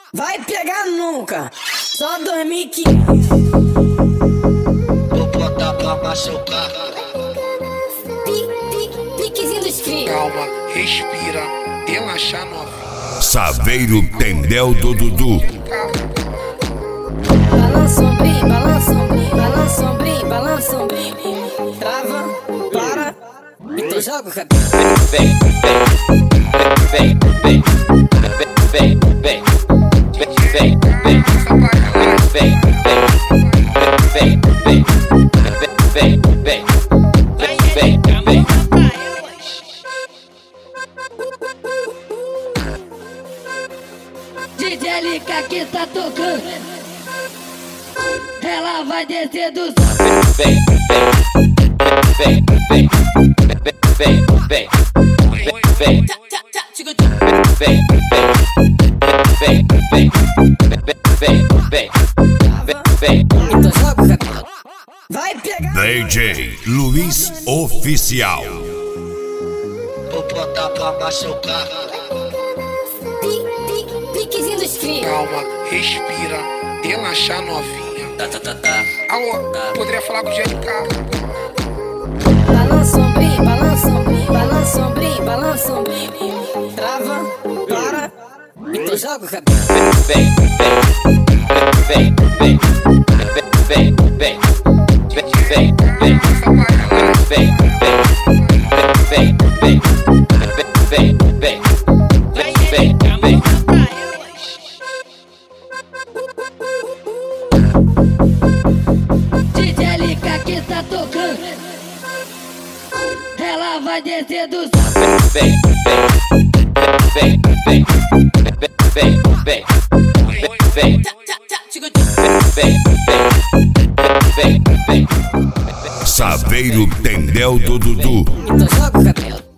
Vai pegar nunca, só 2015. Vou botar pra machucar. Piquezinho dos crios. Calma, respira, relaxa novinha. Saveiro Tendel do Dudu. Balança ombrinho, balança ombrinho, balança ombrinho, balança ombrinho. Trava, para, e tu joga o cabelo. Vem, vem, vem, vem, vem, vem, vem, vem, vem, vem, vem, vem, vem, vem, vem, vem. DJ LK que tá tocando, ela vai descer do Vem, vem, vem, vem, vem, vem, vem, vem, vem, vem, vem, vem, vem, vem. e tu joga o cabelo. Vai pegar. DJ Luiz Oficial. Vou botar pra machucar. Piquezinho dos crios. Calma, respira, relaxa novinha. Alô, poderia falar com o GLK? Balança ombrinho, balança ombrinho, balança ombrinho, balança ombrinho. Trava, para, e tu joga o cabelo. Vem, vem, vem, vem, vem, vem, vem, vem, vem, vem, vem, vem, vem, vem, vem, vem. DJ LK que tá tocando, ela vai descer do Vem, vem, vem, vem, vem, vem, vem, vem, vem. Saveiro Tendel do Dudu. e tu joga o cabelo.